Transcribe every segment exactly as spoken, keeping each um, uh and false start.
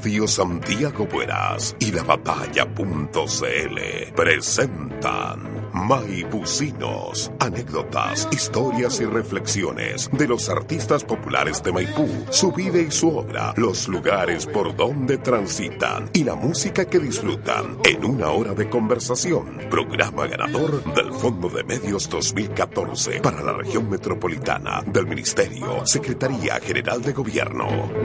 Radio Santiago Bueras y La Batalla punto c l presentan Maipucinos, anécdotas, historias y reflexiones de los artistas populares de Maipú, su vida y su obra, los lugares por donde transitan y la música que disfrutan en una hora de conversación. Programa ganador del Fondo de Medios dos mil catorce para la región metropolitana del Ministerio, Secretaría General de Gobierno.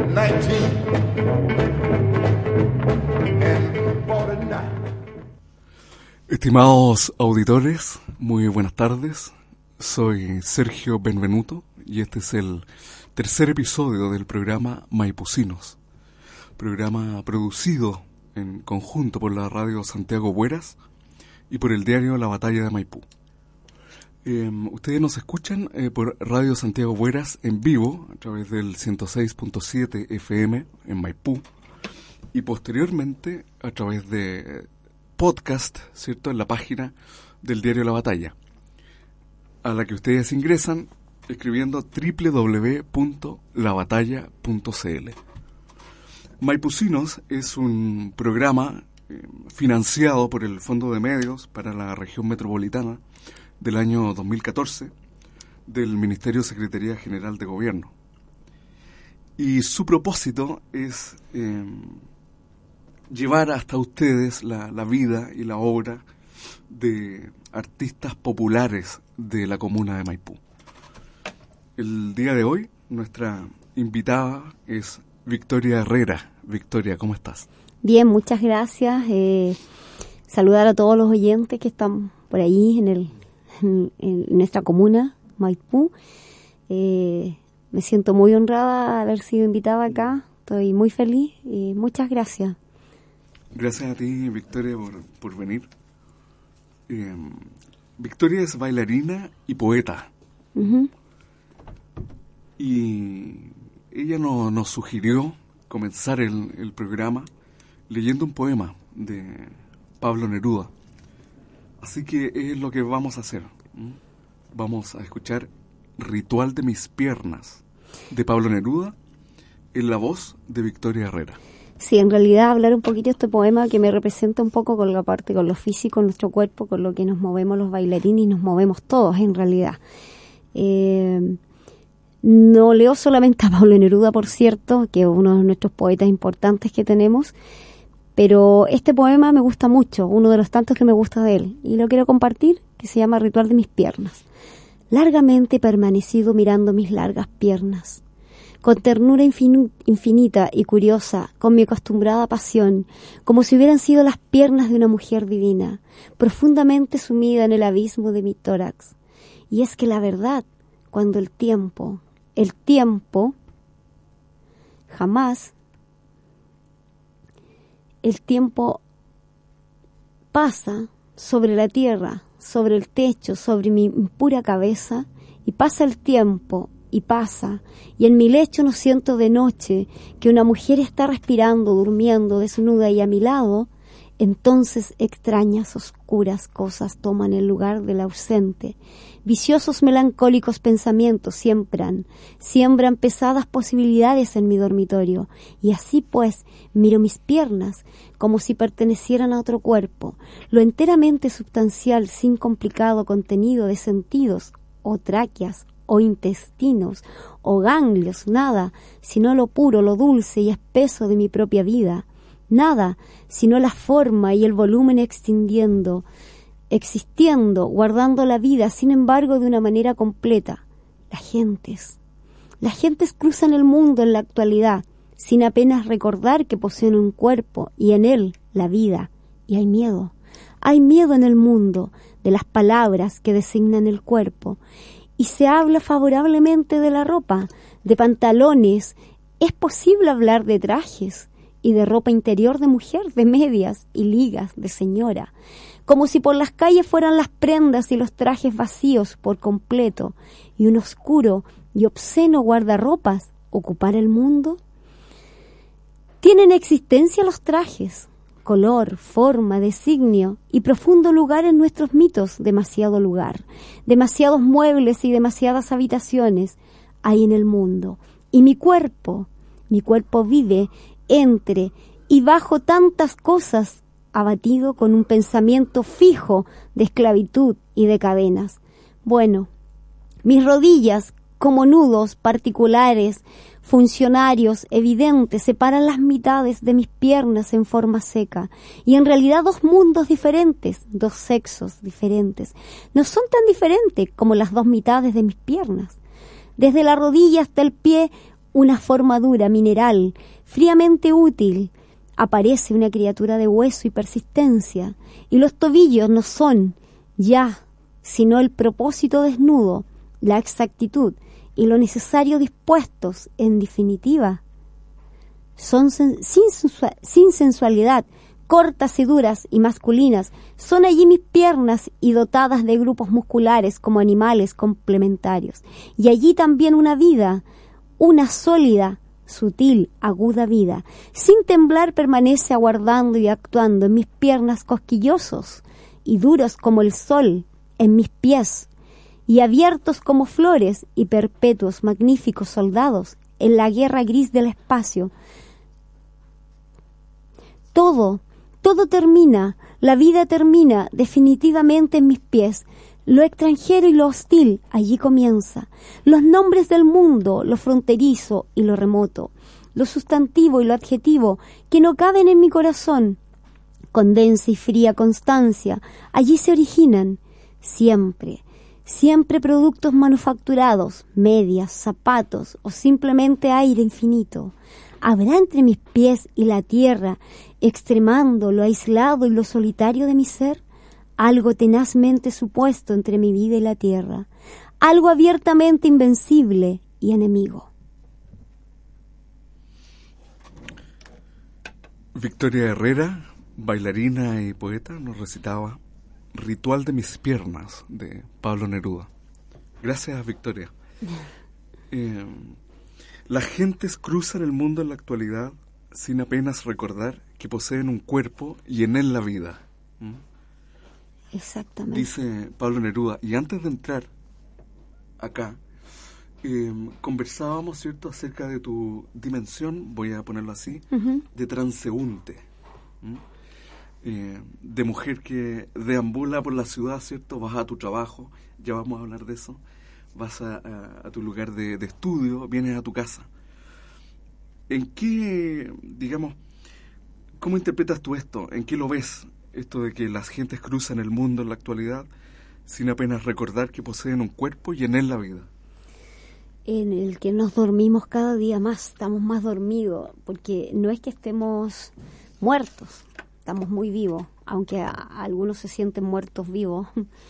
Estimados auditores, muy buenas tardes. Soy Sergio Benvenuto y este es el tercer episodio del programa Maipucinos, programa producido en conjunto por la Radio Santiago Bueras y por el diario La Batalla de Maipú. Eh, ustedes nos escuchan eh, por Radio Santiago Bueras en vivo a través del ciento seis punto siete F M en Maipú y posteriormente a través de podcast, ¿cierto?, en la página del diario La Batalla, a la que ustedes ingresan escribiendo doble u doble u doble u punto la batalla punto c l. Maipucinos es un programa eh, financiado por el Fondo de Medios para la región metropolitana del año dos mil catorce del Ministerio Secretaría General de Gobierno. Y su propósito es eh, llevar hasta ustedes la, la vida y la obra de artistas populares de la comuna de Maipú. El día de hoy, nuestra invitada es Victoria Herrera. Victoria, ¿cómo estás? Bien, muchas gracias. Eh, saludar a todos los oyentes que están por ahí en, el, en, en nuestra comuna, Maipú. Eh, me siento muy honrada de haber sido invitada acá. Estoy muy feliz y muchas gracias. Gracias a ti, Victoria, por, por venir. Eh, Victoria es bailarina y poeta. Uh-huh. Y ella no, nos sugirió comenzar el, el programa leyendo un poema de Pablo Neruda. Así que es lo que vamos a hacer. Vamos a escuchar Ritual de mis piernas, de Pablo Neruda, en la voz de Victoria Herrera. Sí, en realidad hablar un poquito de este poema que me representa un poco con la parte, con lo físico, nuestro cuerpo, con lo que nos movemos los bailarines y nos movemos todos en realidad. Eh, no leo solamente a Pablo Neruda, por cierto, que es uno de nuestros poetas importantes que tenemos, pero este poema me gusta mucho, uno de los tantos que me gusta de él, y lo quiero compartir, que se llama Ritual de mis piernas. Largamente he permanecido mirando mis largas piernas, con ternura infin- infinita y curiosa, con mi acostumbrada pasión, como si hubieran sido las piernas de una mujer divina, profundamente sumida en el abismo de mi tórax. Y es que la verdad, cuando el tiempo, el tiempo, jamás, el tiempo pasa sobre la tierra, sobre el techo, sobre mi impura cabeza, y pasa el tiempo, y pasa, y en mi lecho no siento de noche que una mujer está respirando, durmiendo, desnuda, y a mi lado, entonces extrañas, oscuras cosas toman el lugar del ausente. Viciosos, melancólicos pensamientos siembran, siembran pesadas posibilidades en mi dormitorio, y así pues miro mis piernas como si pertenecieran a otro cuerpo, lo enteramente substancial, sin complicado contenido de sentidos, o tráqueas, o intestinos, o ganglios, nada, sino lo puro, lo dulce y espeso de mi propia vida, nada, sino la forma y el volumen extendiendo, existiendo, guardando la vida, sin embargo, de una manera completa. Las gentes, las gentes cruzan el mundo en la actualidad, sin apenas recordar que poseen un cuerpo y en él la vida, y hay miedo, hay miedo en el mundo de las palabras que designan el cuerpo, y se habla favorablemente de la ropa, de pantalones, es posible hablar de trajes y de ropa interior de mujer, de medias y ligas de señora, como si por las calles fueran las prendas y los trajes vacíos por completo, y un oscuro y obsceno guardarropas ocupar el mundo. ¿Tienen existencia los trajes? Color, forma, designio y profundo lugar en nuestros mitos, demasiado lugar, demasiados muebles y demasiadas habitaciones hay en el mundo. Y mi cuerpo, mi cuerpo vive entre y bajo tantas cosas abatido con un pensamiento fijo de esclavitud y de cadenas. Bueno, mis rodillas, como nudos particulares, funcionarios evidentes, separan las mitades de mis piernas en forma seca, y en realidad dos mundos diferentes, dos sexos diferentes, no son tan diferentes como las dos mitades de mis piernas. Desde la rodilla hasta el pie, una forma dura, mineral, fríamente útil, aparece una criatura de hueso y persistencia, y los tobillos no son ya, sino el propósito desnudo, la exactitud y lo necesario dispuestos, en definitiva. Son sen- sin, sensua- sin sensualidad, cortas y duras y masculinas, son allí mis piernas y dotadas de grupos musculares como animales complementarios. Y allí también una vida, una sólida, sutil, aguda vida. Sin temblar permanece aguardando y actuando en mis piernas cosquillosos y duros como el sol, en mis pies, y abiertos como flores y perpetuos magníficos soldados en la guerra gris del espacio. Todo, todo termina, la vida termina definitivamente en mis pies. Lo extranjero y lo hostil allí comienza. Los nombres del mundo, lo fronterizo y lo remoto, lo sustantivo y lo adjetivo, que no caben en mi corazón, con densa y fría constancia, allí se originan, siempre, siempre productos manufacturados, medias, zapatos o simplemente aire infinito. Habrá entre mis pies y la tierra, extremando lo aislado y lo solitario de mi ser, algo tenazmente supuesto entre mi vida y la tierra, algo abiertamente invencible y enemigo. Victoria Herrera, bailarina y poeta, nos recitaba Ritual de mis piernas, de Pablo Neruda. Gracias, Victoria. Eh, las gentes cruzan el mundo en la actualidad sin apenas recordar que poseen un cuerpo y en él la vida. ¿Mm? Exactamente. Dice Pablo Neruda. Y antes de entrar acá, eh, conversábamos, ¿cierto?, acerca de tu dimensión, voy a ponerlo así, uh-huh. de transeúnte. ¿Mm? Eh, de mujer que deambula por la ciudad, ¿cierto? Vas a tu trabajo, ya vamos a hablar de eso, vas a, a, a tu lugar de, de estudio, vienes a tu casa. ¿En qué, digamos, cómo interpretas tú esto? ¿En qué lo ves? Esto de que las gentes cruzan el mundo en la actualidad sin apenas recordar que poseen un cuerpo y en él la vida. En el que nos dormimos cada día más, estamos más dormidos, porque no es que estemos muertos, estamos muy vivos, aunque a, a algunos se sienten muertos vivos,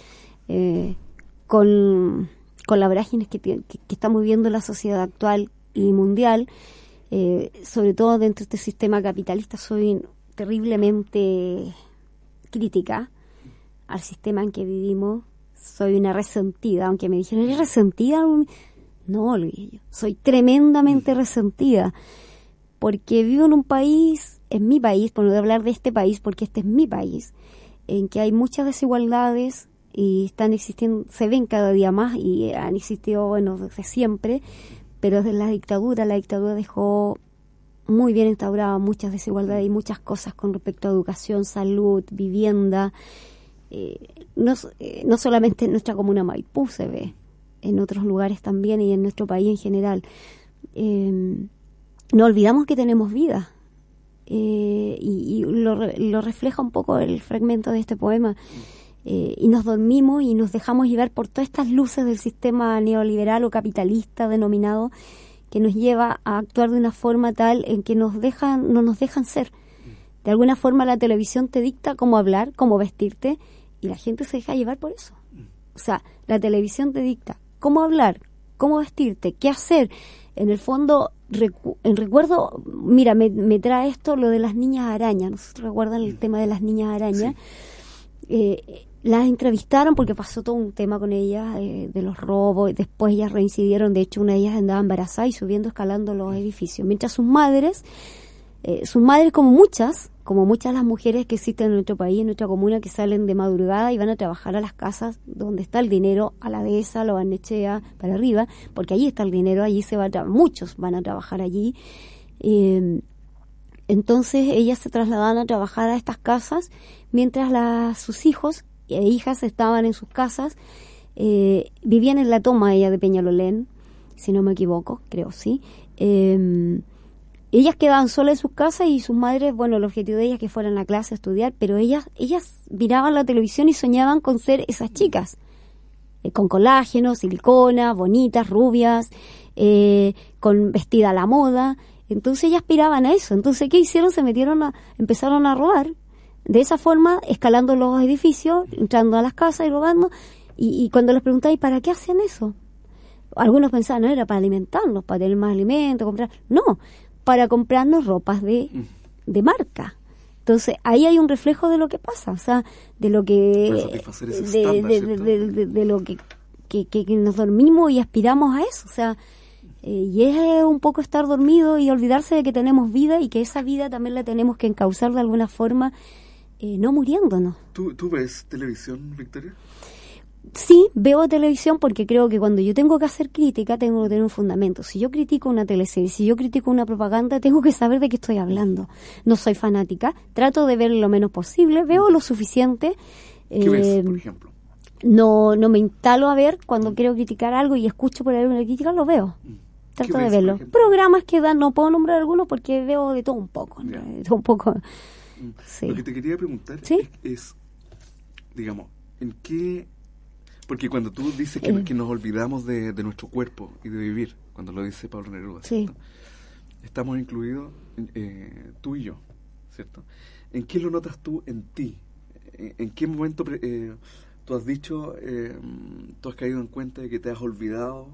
eh, con, con la vorágine que, que, que estamos viviendo en la sociedad actual y mundial, eh, sobre todo dentro de este sistema capitalista. Soy terriblemente crítica al sistema en que vivimos, soy una resentida, aunque me dijeron, ¿eres resentida? No, olvidé, soy tremendamente resentida, porque vivo en un país, en mi país, por no hablar de este país, porque este es mi país, en que hay muchas desigualdades y están existiendo, se ven cada día más y han existido, bueno, desde siempre, pero desde la dictadura, la dictadura dejó muy bien instauradas muchas desigualdades y muchas cosas con respecto a educación, salud, vivienda. Eh, no, eh, no solamente en nuestra comuna Maipú se ve, en otros lugares también y en nuestro país en general. Eh, no olvidamos que tenemos vida. Eh, y, y lo, lo refleja un poco el fragmento de este poema. Eh, y nos dormimos y nos dejamos llevar por todas estas luces del sistema neoliberal o capitalista denominado, que nos lleva a actuar de una forma tal en que nos dejan, no nos dejan ser. De alguna forma la televisión te dicta cómo hablar, cómo vestirte, y la gente se deja llevar por eso. O sea, la televisión te dicta cómo hablar, cómo vestirte, qué hacer. En el fondo, recu- en recuerdo, mira, me, me trae esto lo de las niñas arañas. ¿No se recuerdan el tema de las niñas arañas? Sí. Eh, las entrevistaron porque pasó todo un tema con ellas, eh, de los robos, y después ellas reincidieron. De hecho, una de ellas andaba embarazada y subiendo, escalando los edificios. Mientras sus madres, eh, sus madres como muchas, como muchas las mujeres que existen en nuestro país, en nuestra comuna, que salen de madrugada y van a trabajar a las casas donde está el dinero, a la dehesa, a la Barnechea, para arriba, porque allí está el dinero, allí se va a tra- muchos van a trabajar allí. Eh, Entonces ellas se trasladaban a trabajar a estas casas mientras las, sus hijos e hijas estaban en sus casas. Eh, vivían en la toma ella de Peñalolén, si no me equivoco, creo, sí. Eh, ellas quedaban solas en sus casas y sus madres, bueno, el objetivo de ellas que fueran a clase a estudiar, pero ellas ellas miraban la televisión y soñaban con ser esas chicas, eh, con colágeno, silicona, bonitas, rubias, eh, con vestida a la moda. Entonces ellas aspiraban a eso. Entonces, ¿qué hicieron? Se metieron a, empezaron a robar, de esa forma, escalando los edificios, entrando a las casas y robando. Y, y cuando les preguntaba, ¿y para qué hacían eso? Algunos pensaban, no, era para alimentarnos, para tener más alimento, comprar. No, para comprarnos ropas de, de marca. Entonces, ahí hay un reflejo de lo que pasa, o sea, de lo que... Para satisfacer ese de, estándar, de, ¿cierto? de, de, de, de lo que, que, que, que nos dormimos y aspiramos a eso, o sea... Eh, y es un poco estar dormido y olvidarse de que tenemos vida y que esa vida también la tenemos que encauzar de alguna forma, eh, no muriéndonos. ¿Tú, ¿Tú ves televisión, Victoria? Sí, veo televisión porque creo que cuando yo tengo que hacer crítica tengo que tener un fundamento. Si yo critico una teleserie, si yo critico una propaganda, tengo que saber de qué estoy hablando. No soy fanática, trato de ver lo menos posible, veo lo suficiente. ¿Qué eh, ves, por ejemplo? No, no me instalo a ver cuando quiero criticar algo y escucho por ahí una crítica, lo veo. Trato de verlo. Programas que dan, no puedo nombrar algunos porque veo de todo un poco. ¿no? De todo un poco. Sí. Lo que te quería preguntar ¿Sí? es, es, digamos, ¿en qué...? Porque cuando tú dices que, eh. que nos olvidamos de, de nuestro cuerpo y de vivir, cuando lo dice Pablo Neruda, sí. ¿cierto? Estamos incluidos eh, tú y yo, ¿cierto? ¿En qué lo notas tú en ti? ¿En, en qué momento eh, tú has dicho, eh, tú has caído en cuenta de que te has olvidado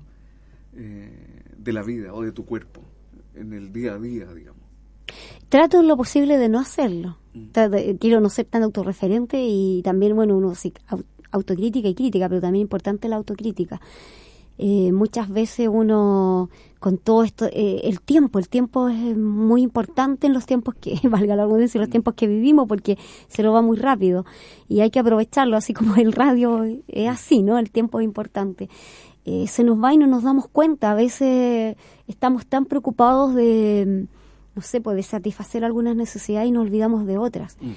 eh, de la vida o de tu cuerpo en el día a día, digamos? Trato en lo posible de no hacerlo. Mm. Quiero no ser tan autorreferente y también, bueno, uno sí, autocrítica y crítica, pero también importante la autocrítica. Eh, muchas veces uno, con todo esto, eh, el tiempo, el tiempo es muy importante en los tiempos que, valga la redundancia, en los tiempos que vivimos, porque se lo va muy rápido y hay que aprovecharlo, así como el radio es así, ¿no? El tiempo es importante. Eh, se nos va y no nos damos cuenta, a veces estamos tan preocupados de, no sé, pues de satisfacer algunas necesidades y nos olvidamos de otras. Mm.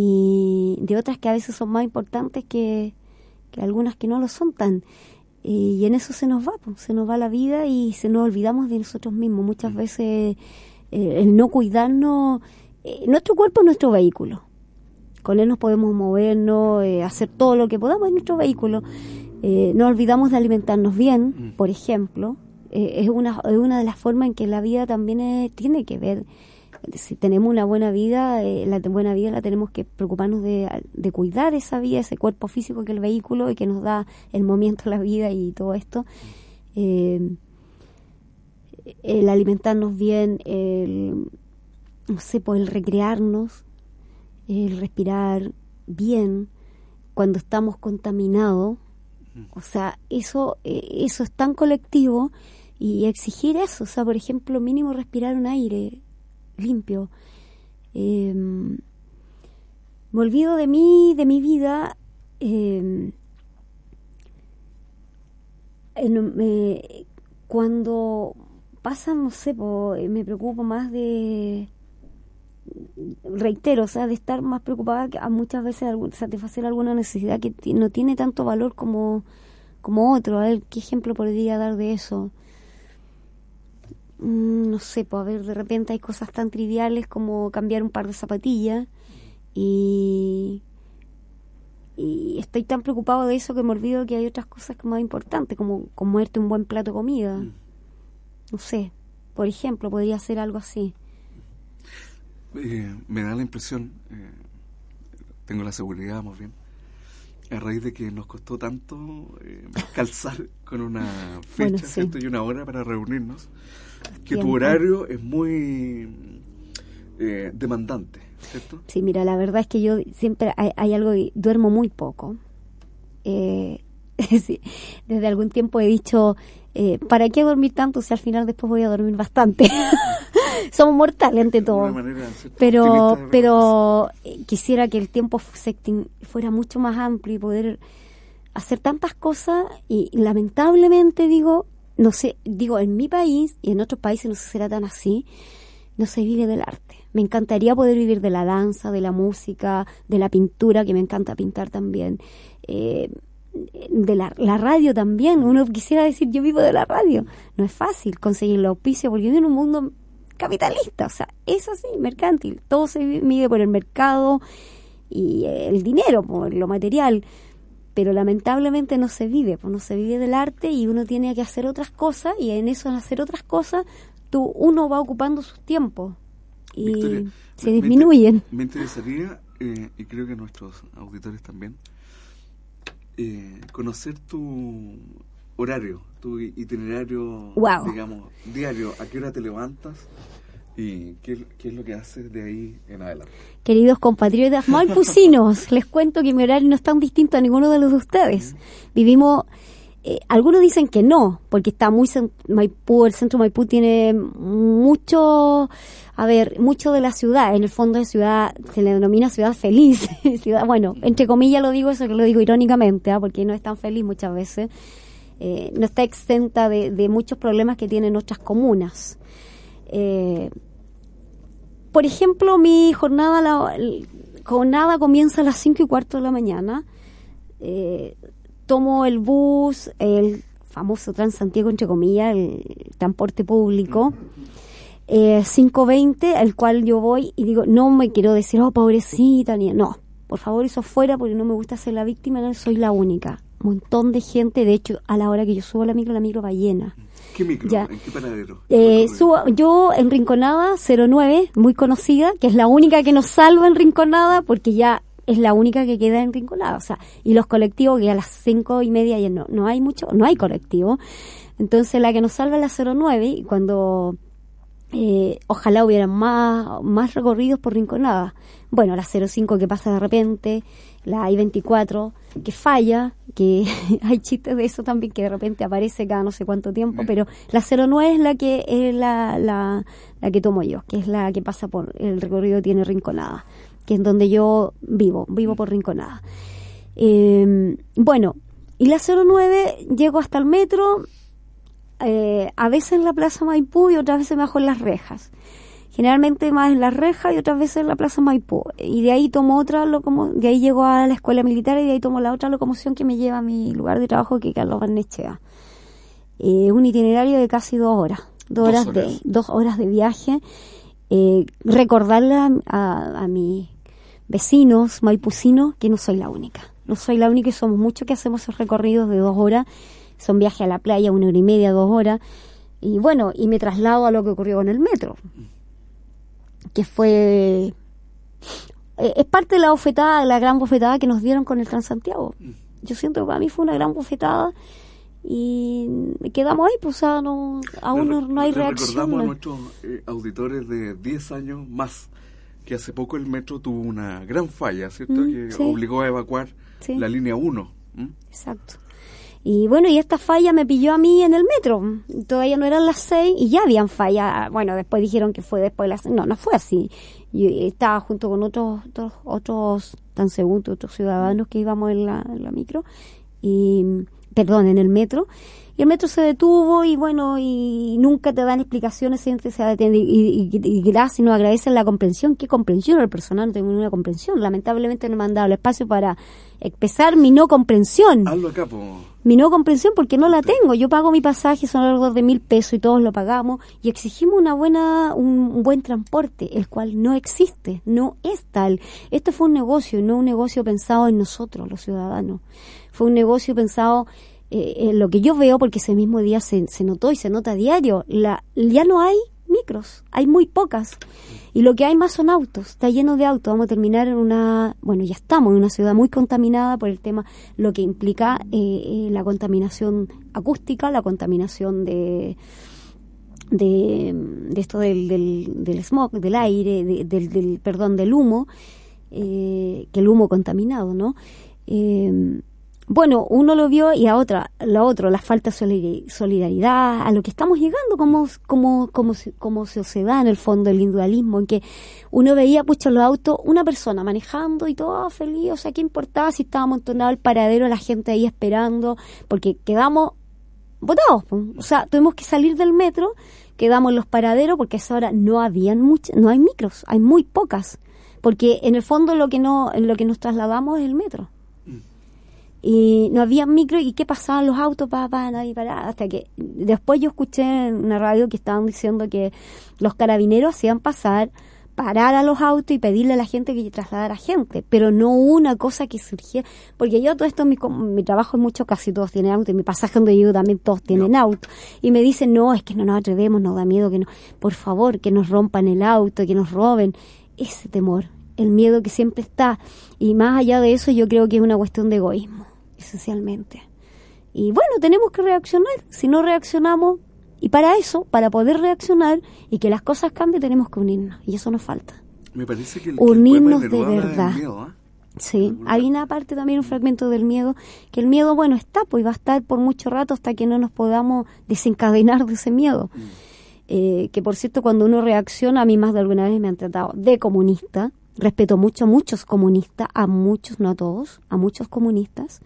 Y de otras que a veces son más importantes que, que algunas que no lo son tan. Y en eso se nos va, pues, se nos va la vida y se nos olvidamos de nosotros mismos. Muchas veces eh, el no cuidarnos, eh, nuestro cuerpo es nuestro vehículo. Con él nos podemos movernos, eh, hacer todo lo que podamos en nuestro vehículo. Eh, no olvidamos de alimentarnos bien, por ejemplo. Eh, es, una, es una de las formas en que la vida también es, tiene que ver. Si tenemos una buena vida, eh, la buena vida la tenemos que preocuparnos de, de cuidar esa vida, ese cuerpo físico que es el vehículo y que nos da el movimiento de la vida y todo esto. Eh, el alimentarnos bien, el, no sé, pues el recrearnos, el respirar bien cuando estamos contaminados. O sea, eso, eh, eso es tan colectivo y exigir eso, o sea, por ejemplo, mínimo respirar un aire limpio. Eh, me olvido de mí, de mi vida. Eh, en, eh, cuando pasan, no sé, po, me preocupo más de, reitero, o sea, de estar más preocupada que a muchas veces de satisfacer alguna necesidad que t- no tiene tanto valor como, como otro. A ver, ¿qué ejemplo podría dar de eso? No sé, pues a ver, de repente hay cosas tan triviales como cambiar un par de zapatillas y, y estoy tan preocupado de eso que me olvido que hay otras cosas más importantes, como comerte un buen plato de comida. Mm. No sé, por ejemplo, podría ser algo así. Eh, me da la impresión, eh, tengo la seguridad más bien, a raíz de que nos costó tanto eh, calzar con una fecha, bueno, sí. ¿cierto? Y una hora para reunirnos, que Tiempo. Tu horario es muy eh, demandante, ¿cierto? Sí, mira, la verdad es que yo siempre hay, hay algo, duermo muy poco. Eh, sí, desde algún tiempo he dicho, eh, ¿para qué dormir tanto si al final después voy a dormir bastante? Somos mortales ante todo. Manera, pero pero eh, quisiera que el tiempo se fuera mucho más amplio y poder hacer tantas cosas y lamentablemente digo, no sé, digo en mi país y en otros países no sé si será tan así, no se vive del arte. Me encantaría poder vivir de la danza, de la música, de la pintura, que me encanta pintar también, eh, de la, la radio también. Uno quisiera decir, yo vivo de la radio. No es fácil conseguir el auspicio porque vivo en un mundo capitalista, o sea, es así, mercantil. Todo se mide por el mercado y el dinero, por lo material. Pero lamentablemente no se vive, pues no se vive del arte y uno tiene que hacer otras cosas, y en eso, en hacer otras cosas, tú, uno va ocupando sus tiempos y Victoria, se me, disminuyen. Me interesaría, eh, y creo que nuestros auditores también, eh, conocer tu horario, tu itinerario, wow. digamos, diario. ¿A qué hora te levantas? ¿Y qué, qué es lo que haces de ahí en adelante? Queridos compatriotas maipucinos, les cuento que mi horario no es tan distinto a ninguno de los de ustedes. Vivimos, eh, algunos dicen que no, porque está muy Maipú, el centro de Maipú tiene mucho, a ver, mucho de la ciudad. En el fondo de ciudad, se le denomina ciudad feliz. ciudad, bueno, entre comillas lo digo, eso que lo digo irónicamente, ¿eh? Porque no es tan feliz muchas veces. Eh, no está exenta de, de muchos problemas que tienen otras comunas. Eh, Por ejemplo, mi jornada la, jornada comienza a las cinco y cuarto de la mañana. Eh, tomo el bus, el famoso Transantiago, entre comillas, el transporte público, eh, cinco veinte, al cual yo voy y digo, no me quiero decir, oh, pobrecita, ni no, por favor, eso fuera, porque no me gusta ser la víctima, no soy la única. Un montón de gente, de hecho, a la hora que yo subo a la micro, la micro va llena. ¿Qué micro? Ya. ¿En qué paradero? Eh, subo, yo en Rinconada cero nueve, muy conocida, que es la única que nos salva en Rinconada, porque ya es la única que queda en Rinconada. O sea, y los colectivos que a las cinco y media ya no, no hay mucho, no hay colectivo. Entonces la que nos salva es la cero nueve, y cuando eh, ojalá hubieran más, más recorridos por Rinconada. Bueno, la cero cinco que pasa de repente, la I veinticuatro que falla, que hay chistes de eso también, que de repente aparece cada no sé cuánto tiempo, pero la cero nueve es la que es la, la, la que tomo yo, que es la que pasa por el recorrido, tiene Rinconada, que es donde yo vivo, vivo por Rinconada. Eh, bueno, y la cero nueve llego hasta el metro, eh, a veces en la Plaza Maipú y otras veces bajo en Las Rejas. Generalmente más en La Reja y otras veces en la Plaza Maipú. Y de ahí tomo otra locomoción, de ahí llego a la escuela militar y de ahí tomo la otra locomoción que me lleva a mi lugar de trabajo, que es Carlos Barnechea. Eh, un itinerario de casi dos horas. Dos, dos horas, horas de dos horas de viaje. Eh, recordarle a, a, a mis vecinos maipucinos que no soy la única. No soy la única y somos muchos que hacemos esos recorridos de dos horas. Son viajes a la playa, una hora y media, dos horas. Y bueno, y me traslado a lo que ocurrió con el metro, que fue eh, es parte de la bofetada, la gran bofetada que nos dieron con el Transantiago. Yo siento que para mí fue una gran bofetada y quedamos ahí, pues, o sea, no, aún no, no hay reacción. Recordamos a nuestros eh, auditores de diez años más que hace poco el metro tuvo una gran falla, ¿cierto? Mm, que sí. obligó a evacuar sí. la línea uno. ¿Mm? Exacto. Y bueno, y esta falla me pilló a mí en el metro. Todavía no eran las seis y ya habían falla. Bueno, después dijeron que fue después de las seis. No, no fue así. Yo estaba junto con otros otros, otros transeúntes, otros ciudadanos que íbamos en la, en la micro. Y, perdón, en el metro. Y el metro se detuvo y bueno, y nunca te dan explicaciones, siempre se atiende. Y, y, y gracias, nos agradecen la comprensión. ¿Qué comprensión? El personal no tengo ninguna comprensión. Lamentablemente no me han dado el espacio para expresar mi no comprensión. Hazlo acá, po. Mi no comprensión porque no la tengo. Yo pago mi pasaje, son alrededor de mil pesos y todos lo pagamos y exigimos una buena, un, un buen transporte, el cual no existe, no es tal. Esto fue un negocio, no un negocio pensado en nosotros, los ciudadanos. Fue un negocio pensado eh, en lo que yo veo, porque ese mismo día se, se notó y se nota a diario. La, ya no hay micros, hay muy pocas. Y lo que hay más son autos, está lleno de autos. Vamos a terminar en una, bueno, ya estamos en una ciudad muy contaminada por el tema, lo que implica eh, la contaminación acústica, la contaminación de de, de esto del, del, del smog, del aire, de, del, del, perdón, del humo, eh, que el humo contaminado, ¿no? Eh, Bueno, uno lo vio y a otra, la otra, la falta de solidaridad, a lo que estamos llegando como como como como sociedad en el fondo, el individualismo, en que uno veía, pucha, los autos, una persona manejando y todo feliz, o sea, ¿qué importaba si estaba amontonado el paradero, la gente ahí esperando? Porque quedamos botados, o sea, tuvimos que salir del metro, quedamos en los paraderos, porque a esa hora no habían muchas, no hay micros, hay muy pocas, porque en el fondo lo que no, lo que nos trasladamos es el metro. Mm. Y no había micro, y qué pasaban los autos para para ahí para hasta que después yo escuché en una radio que estaban diciendo que los carabineros hacían pasar, parar a los autos y pedirle a la gente que trasladara gente, pero no una cosa que surgiera, porque yo todo esto, mi, mi trabajo es mucho, casi todos tienen auto, y mi pasaje donde yo también todos tienen no. auto, y me dicen, no, es que no nos atrevemos, nos da miedo que no, por favor, que nos rompan el auto, que nos roben, ese temor, el miedo que siempre está, y más allá de eso yo creo que es una cuestión de egoísmo, esencialmente, y bueno, tenemos que reaccionar, si no reaccionamos. Y para eso, para poder reaccionar y que las cosas cambien, tenemos que unirnos. Y eso nos falta. Me parece que el, unirnos que el de verdad. Miedo, ¿eh? Sí, hay una parte también, un fragmento del miedo, que el miedo, bueno, está, pues va a estar por mucho rato hasta que no nos podamos desencadenar de ese miedo. Mm. Eh, que por cierto, cuando uno reacciona, a mí más de alguna vez me han tratado de comunista. Respeto mucho a muchos comunistas, a muchos, no a todos, a muchos comunistas.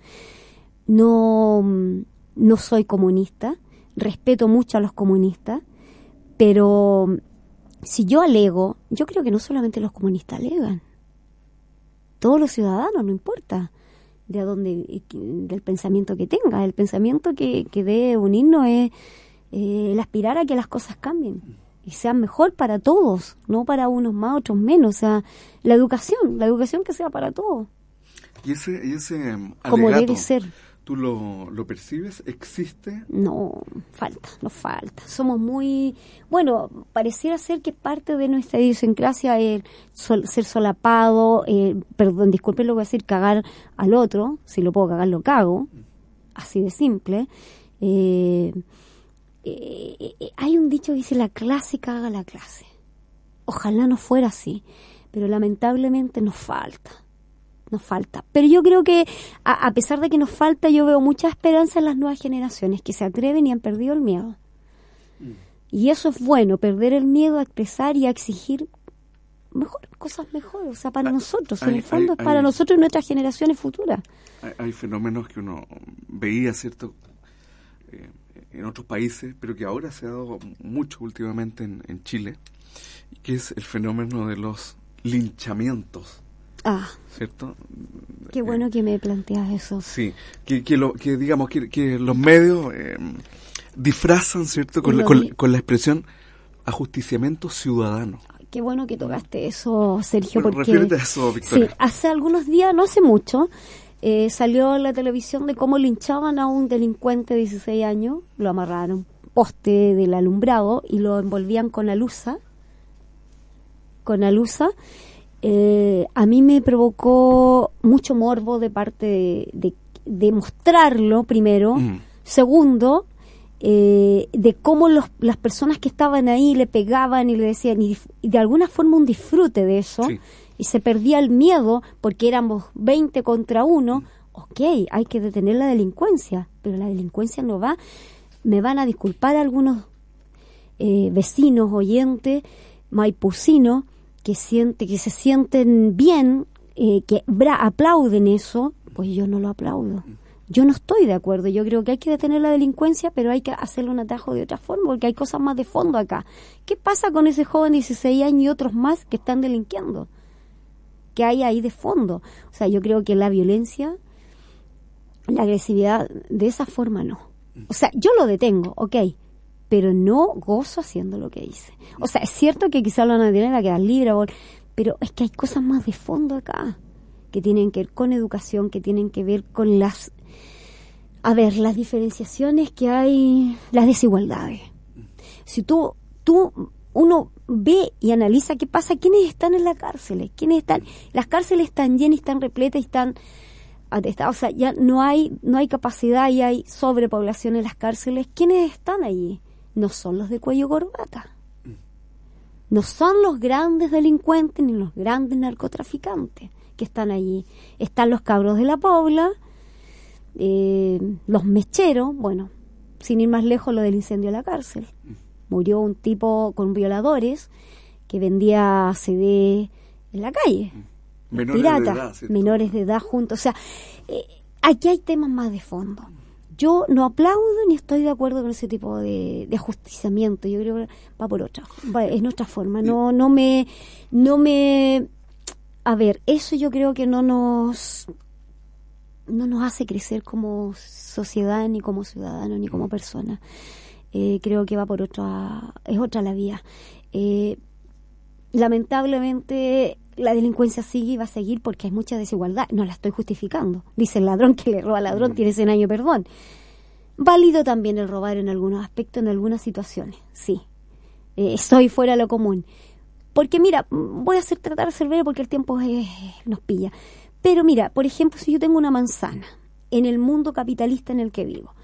No, no soy comunista. Respeto mucho a los comunistas, pero si yo alego, yo creo que no solamente los comunistas alegan, todos los ciudadanos, no importa de a dónde, del pensamiento que tenga, el pensamiento que, que debe unirnos es eh, el aspirar a que las cosas cambien y sean mejor para todos, no para unos más, otros menos, o sea, la educación, la educación que sea para todos. Y ese, y ese um, como alegato, debe ser. ¿Tú lo, lo percibes? ¿Existe? No, falta, nos falta. Somos muy... Bueno, pareciera ser que parte de nuestra idiosincrasia es sol, ser solapado, eh, perdón, disculpen lo que voy a decir, cagar al otro. Si lo puedo cagar, lo cago. Así de simple. Eh, eh, eh, hay un dicho que dice, la clase caga la clase. Ojalá no fuera así, pero lamentablemente nos falta. Nos falta. Pero yo creo que, a, a pesar de que nos falta, yo veo mucha esperanza en las nuevas generaciones que se atreven y han perdido el miedo. Mm. Y eso es bueno, perder el miedo a expresar y a exigir mejor, cosas mejores, o sea, para hay, nosotros, en hay, el fondo hay, es para hay, nosotros y nuestras generaciones futuras. Hay, hay fenómenos que uno veía, ¿cierto?, eh, en otros países, pero que ahora se ha dado mucho últimamente en, en Chile, que es el fenómeno de los linchamientos. Ah, ¿cierto? Qué bueno eh, que me planteas eso. Sí, que, que, lo, que digamos que, que los medios eh, disfrazan, ¿cierto?, con la, con, con la expresión ajusticiamiento ciudadano. Qué bueno que tocaste eso, Sergio, bueno, porque... Refiérete a eso, Victoria. Sí, hace algunos días, no hace mucho, eh, salió en la televisión de cómo linchaban a un delincuente de dieciséis años, lo amarraron poste del alumbrado y lo envolvían con alusa, con alusa. Eh, a mí me provocó mucho morbo de parte de, de, de mostrarlo, primero. Mm. Segundo, eh, de cómo los, las personas que estaban ahí le pegaban y le decían, y, y de alguna forma un disfrute de eso, sí. Y se perdía el miedo porque éramos veinte contra uno. Mm. Ok, hay que detener la delincuencia, pero la delincuencia no va. Me van a disculpar algunos eh, vecinos, oyentes, maipucinos, que siente que se sienten bien, eh, que bra- aplauden eso, pues yo no lo aplaudo. Yo no estoy de acuerdo. Yo creo que hay que detener la delincuencia, pero hay que hacerle un atajo de otra forma, porque hay cosas más de fondo acá. ¿Qué pasa con ese joven de dieciséis años y otros más que están delinquiendo? ¿Qué hay ahí de fondo? O sea, yo creo que la violencia, la agresividad, de esa forma no. O sea, yo lo detengo, ok, pero no gozo haciendo lo que hice. O sea, es cierto que quizás lo van a tener a quedar libre, pero es que hay cosas más de fondo acá, que tienen que ver con educación, que tienen que ver con las, a ver, las diferenciaciones que hay, las desigualdades. Si tú, tú, uno ve y analiza qué pasa, quiénes están en las cárceles, quiénes están, las cárceles están llenas, están repletas y están atestadas, o sea, ya no hay, no hay capacidad y hay sobrepoblación en las cárceles. ¿Quiénes están allí? No son los de cuello corbata. No son los grandes delincuentes ni los grandes narcotraficantes que están allí. Están los cabros de la pobla, eh, los mecheros, bueno, sin ir más lejos, lo del incendio de la cárcel. Murió un tipo con violadores que vendía C D en la calle. Menores Pirata, de edad, ¿cierto? menores de edad juntos. O sea, eh, aquí hay temas más de fondo. Yo no aplaudo ni estoy de acuerdo con ese tipo de, de ajusticiamiento. Yo creo que va por otra, va, es nuestra forma. No, no me, no me, a ver, eso yo creo que no nos, no nos hace crecer como sociedad, ni como ciudadanos, ni como personas. Eh, creo que va por otra, es otra la vía. Eh, lamentablemente la delincuencia sigue y va a seguir porque hay mucha desigualdad. No la estoy justificando. Dice el ladrón que le roba al ladrón, tiene cien años, perdón. Válido también el robar en algunos aspectos, en algunas situaciones, sí. Eh, estoy fuera de lo común. Porque mira, voy a hacer, tratar de ser breve porque el tiempo es, nos pilla. Pero mira, por ejemplo, si yo tengo una manzana en el mundo capitalista en el que vivo,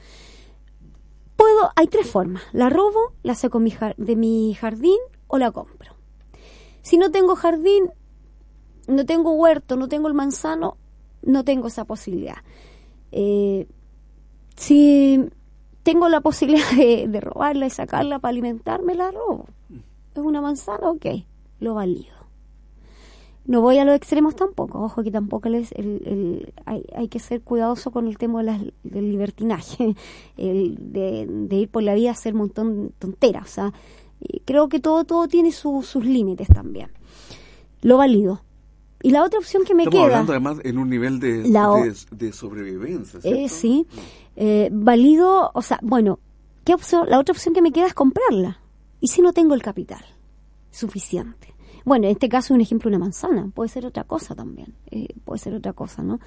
puedo, hay tres formas. La robo, la saco mi jar, de mi jardín o la compro. Si no tengo jardín, no tengo huerto, no tengo el manzano, no tengo esa posibilidad. Eh, si tengo la posibilidad de, de robarla y sacarla para alimentarme, la robo. ¿Es una manzana? Ok, lo valido. No voy a los extremos tampoco. Ojo que tampoco les, el, el, hay, hay que ser cuidadoso con el tema de las, del libertinaje, el de, de ir por la vida a hacer un montón de tonteras. O sea, creo que todo, todo tiene su, sus límites también. Lo valido. Y la otra opción que me Estamos queda... hablando además en un nivel de, la, de, de sobrevivencia, ¿cierto? Eh, sí. Eh, válido, o sea, bueno, ¿qué opción? La otra opción que me queda es comprarla. ¿Y si no tengo el capital suficiente? Bueno, en este caso un ejemplo, una manzana. Puede ser otra cosa también. Eh, puede ser otra cosa, ¿no?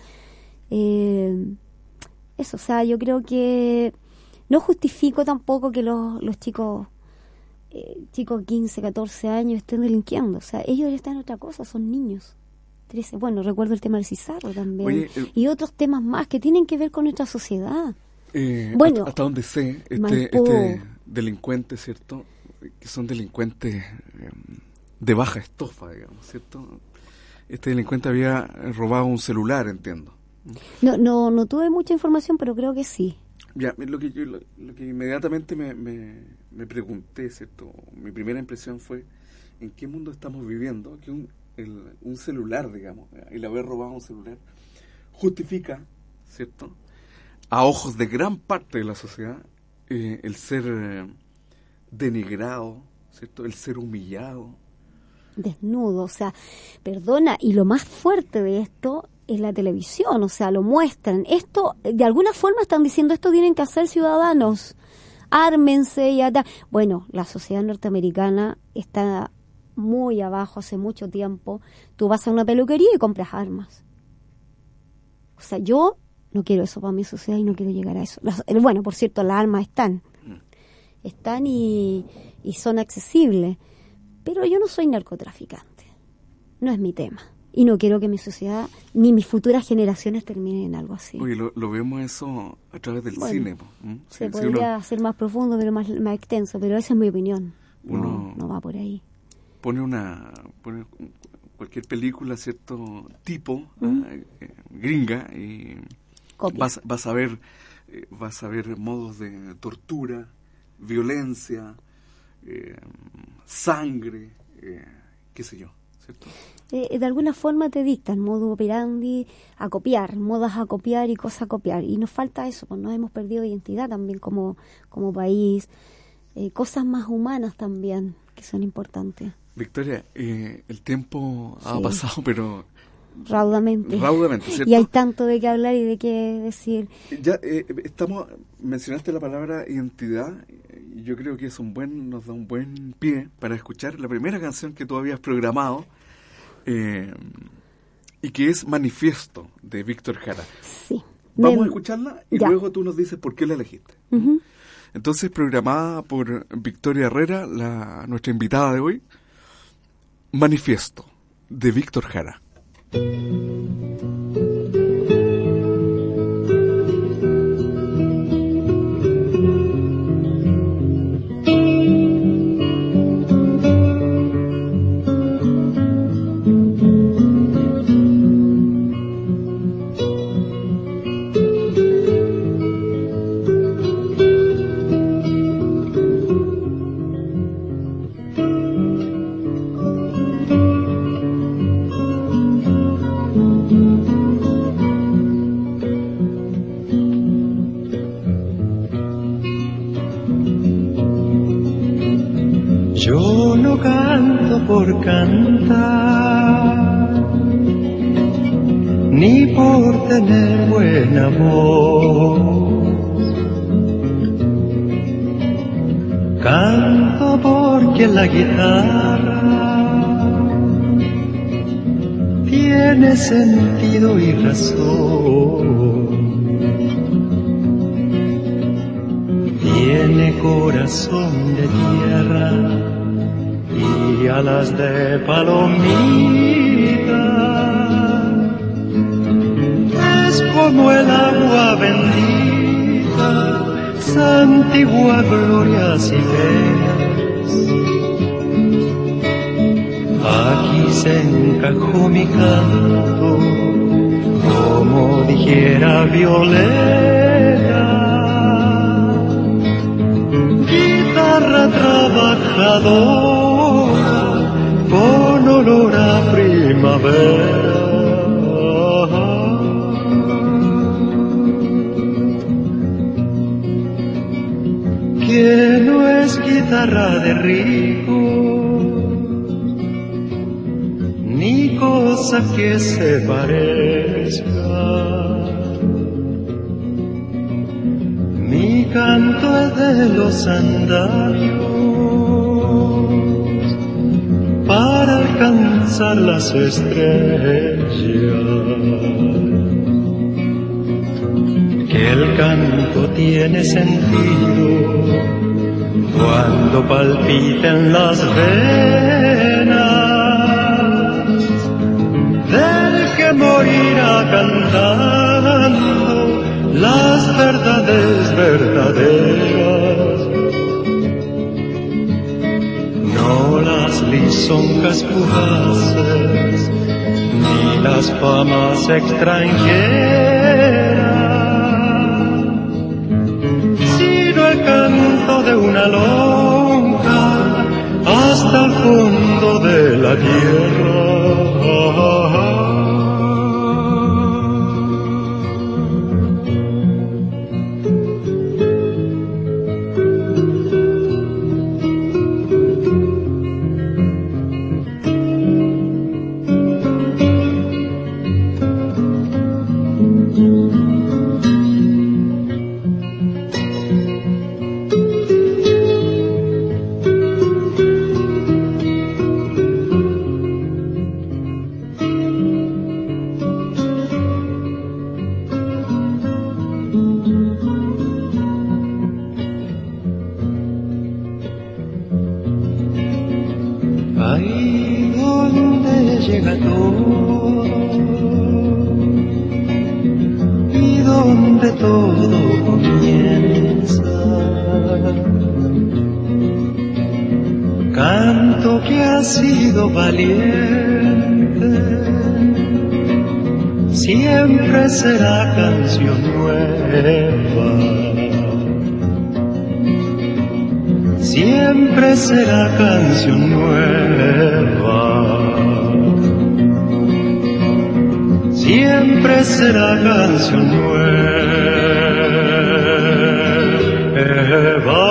Eh, eso, o sea, yo creo que no justifico tampoco que los, los chicos... Eh, chicos quince, catorce años estén delinquiendo. O sea, ellos están en otra cosa, son niños. trece, bueno, recuerdo el tema del Cizarro también. Oye, eh, y otros temas más que tienen que ver con nuestra sociedad. Eh, bueno, hasta, hasta donde sé, este, este delincuente, ¿cierto? Que son delincuentes eh, de baja estofa, digamos, ¿cierto? Este delincuente había robado un celular, entiendo. No, no, no tuve mucha información, pero creo que sí. Ya, lo que yo, lo, lo que inmediatamente me, me, me pregunté, ¿cierto? Mi primera impresión fue, ¿en qué mundo estamos viviendo? Que un, el, un celular, digamos, el haber robado un celular, justifica, ¿cierto? A ojos de gran parte de la sociedad, eh, el ser eh, denigrado, ¿cierto? El ser humillado. Desnudo, o sea, perdona, y lo más fuerte de esto es la televisión, o sea, lo muestran. Esto, de alguna forma están diciendo, esto tienen que hacer ciudadanos, ármense y ata. Bueno, la sociedad norteamericana está muy abajo hace mucho tiempo. Tú vas a una peluquería y compras armas. O sea, yo no quiero eso para mi sociedad y no quiero llegar a eso. Las, bueno, por cierto, las armas están. Están y, y son accesibles. Pero yo no soy narcotraficante. No es mi tema. Y no quiero que mi sociedad, ni mis futuras generaciones terminen en algo así. Oye, lo, lo vemos eso a través del bueno, cine. ¿Mm? Se sí, podría si ser más profundo, pero más, más extenso, pero esa es mi opinión. Uno no, no va por ahí. Pone una pone cualquier película, cierto tipo, ¿Mm? eh, eh, gringa, y vas, vas a ver eh, vas a ver modos de tortura, violencia, eh, sangre, eh, qué sé yo, ¿cierto? Eh, de alguna forma te dictan modo operandi a copiar, modas a copiar y cosas a copiar. Y nos falta eso, pues nos hemos perdido identidad también como, como país. Eh, cosas más humanas también, que son importantes. Victoria, eh, el tiempo sí. ha pasado, pero... Raudamente. Raudamente, ¿cierto? Y hay tanto de qué hablar y de qué decir. Ya eh, estamos, mencionaste la palabra identidad, y yo creo que es un buen, nos da un buen pie para escuchar la primera canción que tú habías programado, eh, y que es Manifiesto, de Víctor Jara. Sí. Vamos Me... a escucharla y ya. luego tú nos dices por qué la elegiste. Uh-huh. Entonces, programada por Victoria Herrera, la nuestra invitada de hoy, Manifiesto, de Víctor Jara. Thank you. Yo no canto por cantar, ni por tener buena voz. Canto porque la guitarra tiene sentido y razón. Tiene corazón de tierra y alas de palomita. Es como el agua bendita, santigua glorias y penas. Aquí se encajó mi canto, como dijera Violeta. Guitarra trabajadora, con olor a primavera. Que no es guitarra de rico, ni cosa que se parezca. Mi canto es de los andamios para alcanzar las estrellas. Que el canto tiene sentido cuando palpiten las venas del que morirá cantando las verdades verdaderas, no las lisonjas fugaces ni las famas extranjeras, sino el canto de una lonja hasta el fondo de la tierra. Ahí donde llega todo y donde todo comienza, canto que ha sido valiente, siempre será canción nueva. Siempre será canción nueva, siempre será canción nueva.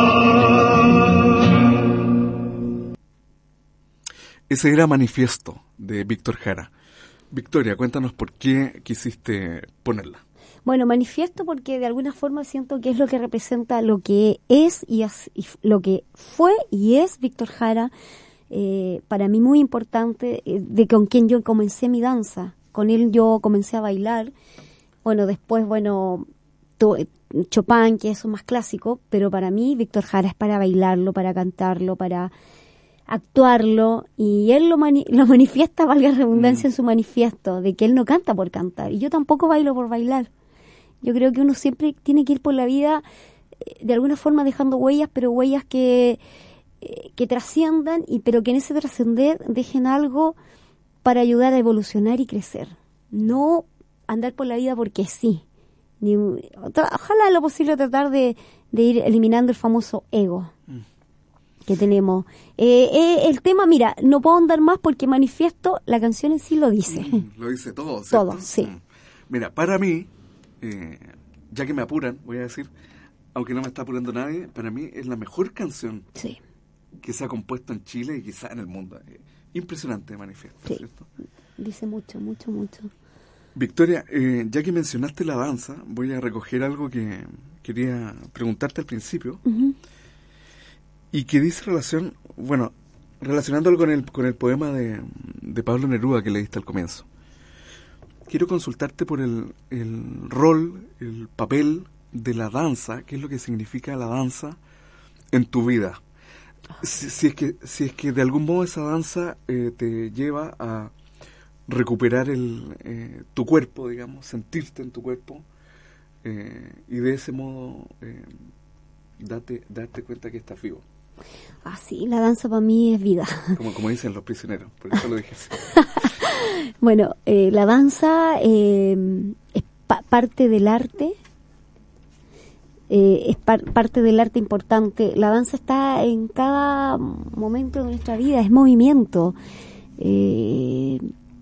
Ese era Manifiesto, de Víctor Jara. Victoria, cuéntanos por qué quisiste ponerla. Bueno, Manifiesto porque de alguna forma siento que es lo que representa lo que es y, es, y lo que fue y es Víctor Jara, eh, para mí muy importante, eh, de con quien yo comencé mi danza. Con él yo comencé a bailar. Bueno, después, bueno, to, Chopin, que eso es más clásico, pero para mí Víctor Jara es para bailarlo, para cantarlo, para actuarlo, y él lo, mani- lo manifiesta, valga la redundancia, mm. en su manifiesto, de que él no canta por cantar, y yo tampoco bailo por bailar. Yo creo que uno siempre tiene que ir por la vida eh, de alguna forma dejando huellas, pero huellas que, eh, que trasciendan, y pero que en ese trascender dejen algo para ayudar a evolucionar y crecer. No andar por la vida porque sí. Ni, ojalá en lo posible tratar de, de ir eliminando el famoso ego mm. que tenemos. Eh, eh, el tema, mira, no puedo andar más porque Manifiesto, la canción en sí lo dice. Mm, lo dice todo, ¿cierto? Todo, sí. Mm. Mira, para mí, eh, ya que me apuran, voy a decir, aunque no me está apurando nadie, para mí es la mejor canción sí. que se ha compuesto en Chile y quizá en el mundo. Eh, impresionante manifiesto, sí, ¿cierto? Dice mucho, mucho, mucho. Victoria, eh, ya que mencionaste la danza, voy a recoger algo que quería preguntarte al principio, uh-huh. y que dice relación, bueno, relacionándolo con el con el poema de, de Pablo Neruda que leíste al comienzo. Quiero consultarte por el, el rol, el papel de la danza, qué es lo que significa la danza en tu vida. Si, si es que si es que de algún modo esa danza eh, te lleva a recuperar el eh, tu cuerpo, digamos, sentirte en tu cuerpo, eh, y de ese modo eh, date, darte cuenta que estás vivo. Ah, sí, la danza para mí es vida. Como, como dicen los prisioneros, por eso lo dije así. Bueno, eh, la danza eh, es pa- parte del arte, eh, es par- parte del arte importante. La danza está en cada momento de nuestra vida, es movimiento. Eh,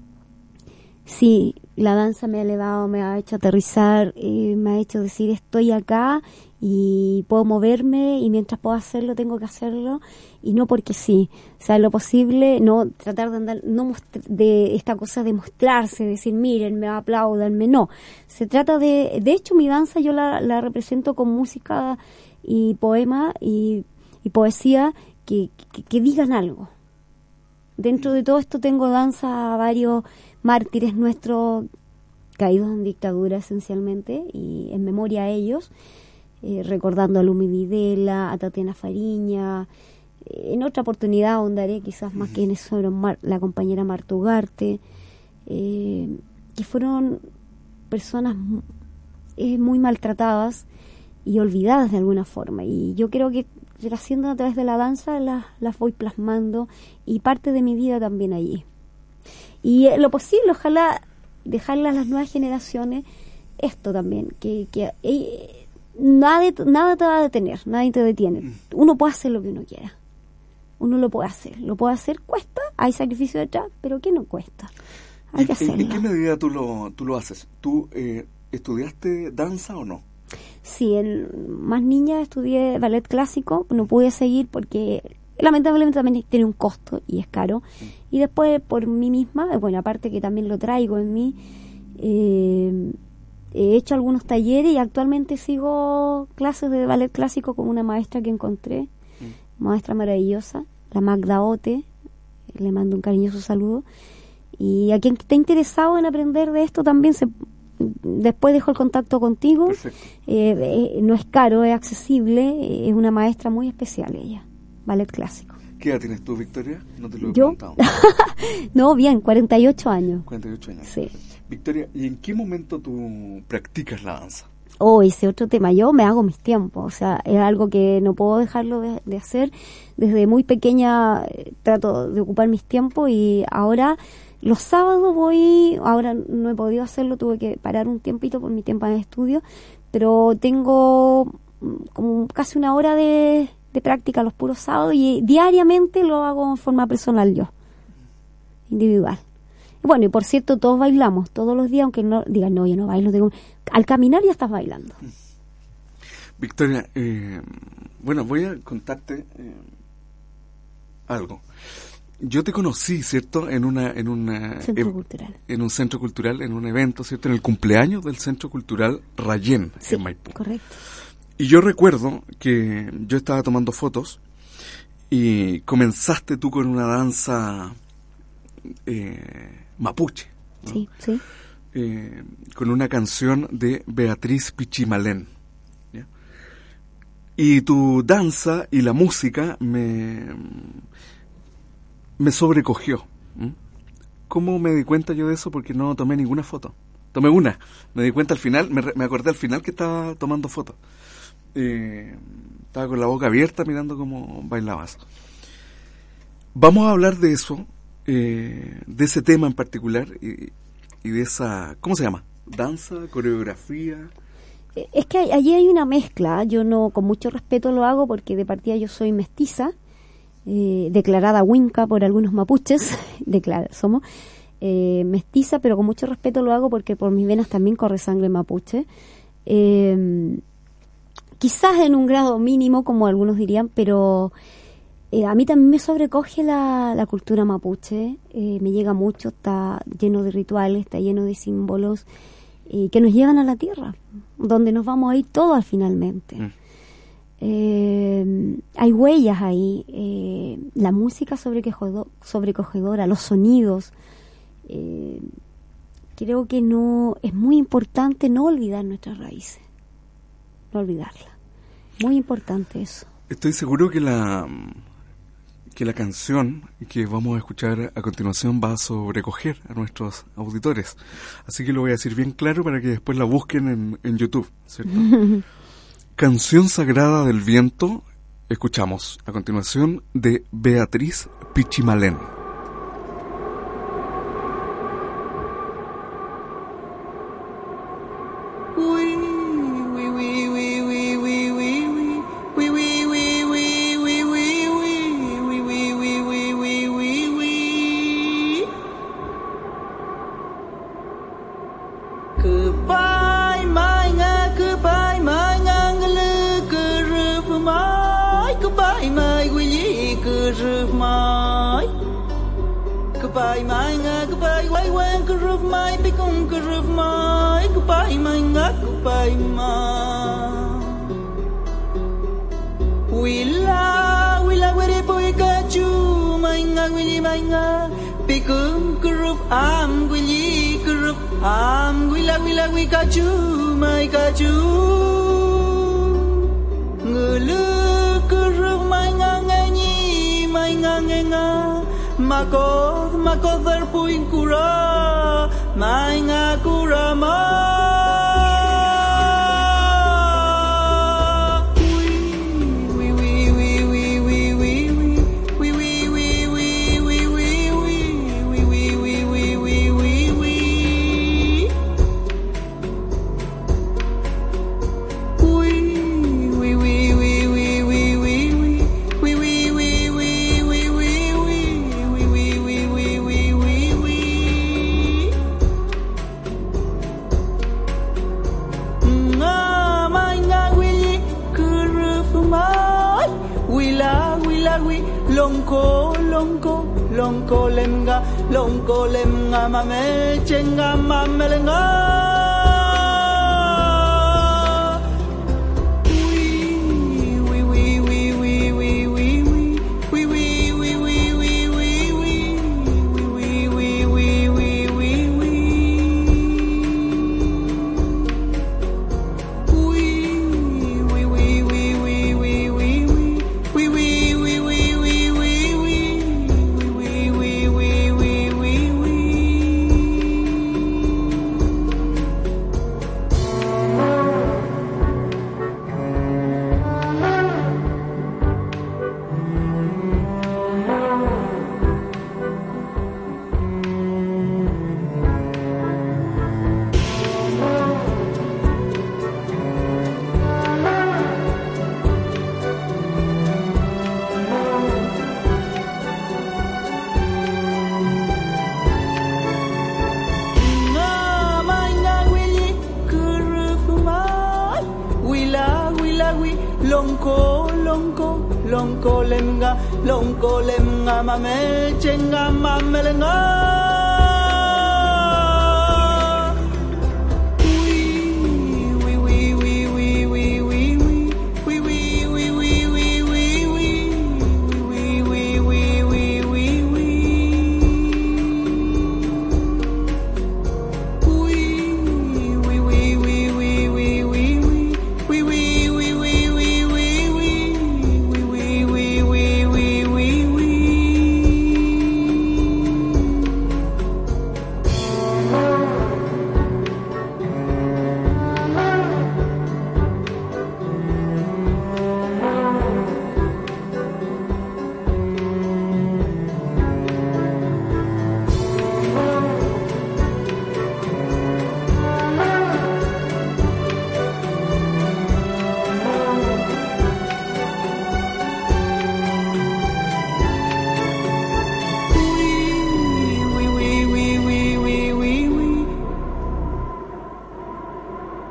sí, la danza me ha elevado, me ha hecho aterrizar, eh, me ha hecho decir estoy acá y puedo moverme, y mientras puedo hacerlo tengo que hacerlo, y no porque sí, o sea, lo posible, no tratar de andar, no mostr- de esta cosa de mostrarse, decir miren, me aplaudanme, no, se trata de, de hecho mi danza yo la, la represento con música y poema y, y poesía que, que, que digan algo. Dentro de todo esto tengo danza a varios mártires nuestros caídos en dictadura esencialmente, y en memoria a ellos, Eh, recordando a Lumi Videla, a Tatiana Fariña. Eh, en otra oportunidad ahondaré quizás más que en eso, Mar, la compañera Marta Ugarte, eh, que fueron personas eh, muy maltratadas y olvidadas de alguna forma, y yo creo que haciendo a través de la danza las, las voy plasmando, y parte de mi vida también allí, y eh, lo posible ojalá dejarle a las nuevas generaciones esto también, que, que eh, Nada, nada te va a detener, nadie te detiene. Uno puede hacer lo que uno quiera. Uno lo puede hacer. Lo puede hacer, cuesta, hay sacrificio detrás, pero ¿qué no cuesta? Hay que hacerlo. ¿En qué medida tú lo, tú lo haces? ¿Tú eh, estudiaste danza o no? Sí, el, más niña estudié ballet clásico, no pude seguir porque lamentablemente también tiene un costo y es caro. Y después por mí misma, bueno, aparte que también lo traigo en mí, eh, he hecho algunos talleres y actualmente sigo clases de ballet clásico con una maestra que encontré, mm. maestra maravillosa, la Magda Ote, le mando un cariñoso saludo. Y a quien esté interesado en aprender de esto también, se, después dejo el contacto contigo. Eh, eh, no es caro, es accesible, eh, es una maestra muy especial ella, ballet clásico. ¿Qué edad tienes tú, Victoria? No te lo he ¿Yo? preguntado. No, bien, cuarenta y ocho años. cuarenta y ocho años. Sí. Victoria, ¿y en qué momento tú practicas la danza? Oh, ese otro tema. Yo me hago mis tiempos. O sea, es algo que no puedo dejarlo de, de hacer. Desde muy pequeña eh, trato de ocupar mis tiempos, y ahora los sábados voy, ahora no he podido hacerlo, tuve que parar un tiempito por mi tiempo en estudio, pero tengo como casi una hora de... de práctica los puros sábados, y diariamente lo hago en forma personal yo, individual. Bueno, y por cierto, todos bailamos todos los días, aunque no digan, no, yo no bailo, digo, al caminar ya estás bailando. Victoria, eh, bueno, voy a contarte eh, algo. Yo te conocí, ¿cierto? En una en una centro eh, cultural. En un centro cultural, en un evento, ¿cierto? En el cumpleaños del Centro Cultural Rayén, sí, en Maipú. Correcto. Y yo recuerdo que yo estaba tomando fotos y comenzaste tú con una danza eh, mapuche, ¿no? Sí, sí. Eh, con una canción de Beatriz Pichimalén, ¿ya? Y tu danza y la música me, me sobrecogió. ¿Mm? ¿Cómo me di cuenta yo de eso? Porque no tomé ninguna foto. Tomé una. Me di cuenta al final, me, me acordé al final que estaba tomando fotos. Eh, estaba con la boca abierta mirando cómo bailabas. Vamos a hablar de eso, eh, de ese tema en particular y, y de esa, ¿cómo se llama? Danza, coreografía. Es que allí hay una mezcla. Yo no, con mucho respeto lo hago porque de partida yo soy mestiza, eh, declarada huinca por algunos mapuches, declara, somos eh, mestiza, pero con mucho respeto lo hago porque por mis venas también corre sangre mapuche. Eh, quizás en un grado mínimo, como algunos dirían, pero Eh, a mí también me sobrecoge la, la cultura mapuche, eh, me llega mucho, está lleno de rituales, está lleno de símbolos eh, que nos llevan a la tierra, donde nos vamos a ir todos finalmente. Mm. Eh, hay huellas ahí, eh, la música sobrecogedora, los sonidos. Eh, creo que no es muy importante no olvidar nuestras raíces, no olvidarlas. Muy importante eso. Estoy seguro que la que la canción que vamos a escuchar a continuación va a sobrecoger a nuestros auditores. Así que lo voy a decir bien claro para que después la busquen en, en YouTube, ¿cierto? Canción Sagrada del Viento, escuchamos a continuación de Beatriz Pichimalén. Goodbye, my goodbye, why when could roof my become could roof my goodbye, my goodbye, my Willa, Willa, where boy got you, my willy, my become could roof, I'm willy, could roof, I'm Willa, Willa, we got you, my got you. Look, could roof my ngani, my nganga. Makod, makod der puin kura, mainga kura ma. Oui, oui, oui, oui, oui, oui, oui, oui, oui, oui, oui, oui, oui, oui, oui, oui, oui, oui, oui. Oui, oui, oui, oui, oui, oui, oui, oui, oui, oui, oui, oui, Lonko, lonko, lonko lemga, lonko lemga mamel chenga mamelenga. Oui, oui, oui, oui, oui, oui, oui, oui, oui, oui, oui, oui, oui, oui, oui, oui, oui, oui, oui, oui. Lonko, lonko, lonko lemga, lonko lemga mamel chenga mamelenga.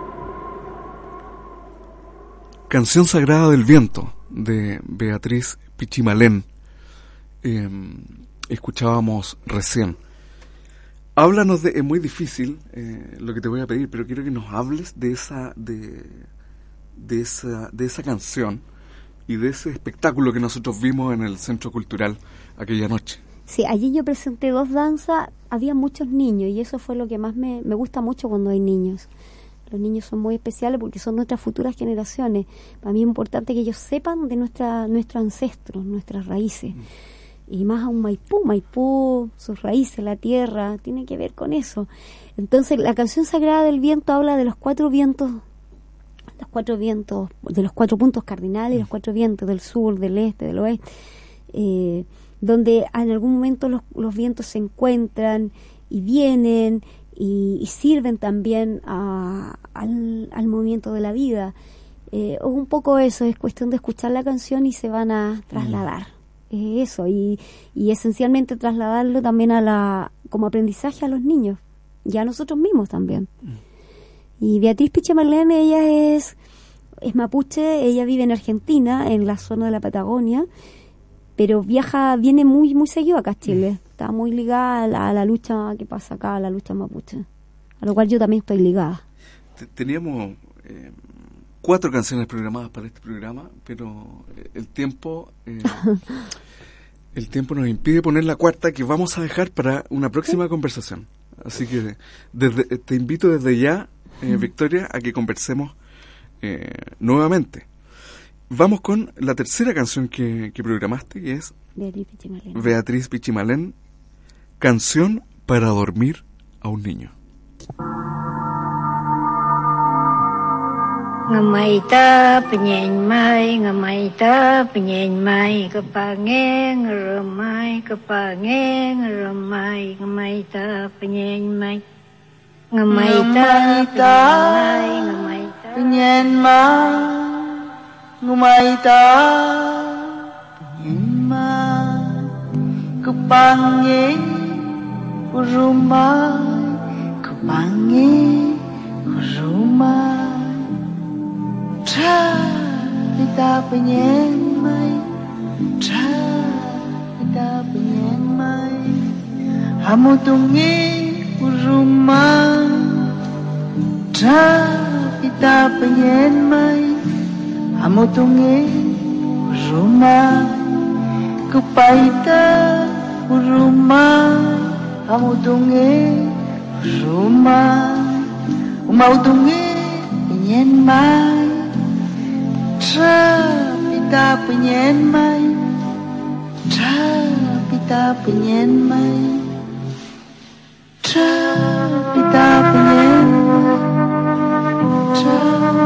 Canción Sagrada del Viento, de Beatriz Pichimalén. Eh, escuchábamos recién. Háblanos de... Es muy difícil eh, lo que te voy a pedir, pero quiero que nos hables de esa, de, de esa, de esa canción y de ese espectáculo que nosotros vimos en el Centro Cultural aquella noche. Sí, allí yo presenté dos danzas, había muchos niños y eso fue lo que más me, me gusta mucho cuando hay niños. Los niños son muy especiales porque son nuestras futuras generaciones. Para mí es importante que ellos sepan de nuestra, nuestros ancestros, nuestras raíces. Mm. Y más aún Maipú, Maipú, sus raíces, la tierra, tiene que ver con eso. Entonces la canción Sagrada del Viento habla de los cuatro vientos, los cuatro vientos, de los cuatro puntos cardinales, mm. los cuatro vientos del sur, del este, del oeste, eh, donde en algún momento los, los vientos se encuentran y vienen y, y sirven también a, al, al movimiento de la vida. Eh, un poco eso, es cuestión de escuchar la canción y se van a trasladar. Mm. Eso, y, y esencialmente trasladarlo también a la como aprendizaje a los niños y a nosotros mismos también. Mm. Y Beatriz Pichimalén, ella es, es mapuche, ella vive en Argentina, en la zona de la Patagonia, pero viaja, viene muy muy seguido acá a Chile, mm. está muy ligada a la, a la lucha que pasa acá, a la lucha mapuche, a lo cual yo también estoy ligada. Teníamos eh, cuatro canciones programadas para este programa, pero el tiempo eh, el tiempo nos impide poner la cuarta, que vamos a dejar para una próxima ¿Sí? conversación. Así que desde, te invito desde ya, eh, mm. Victoria, a que conversemos eh, nuevamente. Vamos con la tercera canción que, que programaste, que es Beatriz Pichimalén. Beatriz Pichimalén, Canción para dormir a un niño. Ngamaita penyen mai, ngamaita penyen mai, kepangeng remai, kepangeng remai, ngamaita penyen mai, ngamaita penyen mai, ngamaita penyen mai, kepangeng remai, kepangeng remai. Tra kita penyen mai, tra kita penyen mai, hamu tungi rumah. Tra kita penyen mai, hamu tungi rumah. Kepaita rumah, hamu tungi rumah. Mau tungi penyen mai. Tra pita penyen mai, tra pita penyen mai, tra pita penyen mai, tra.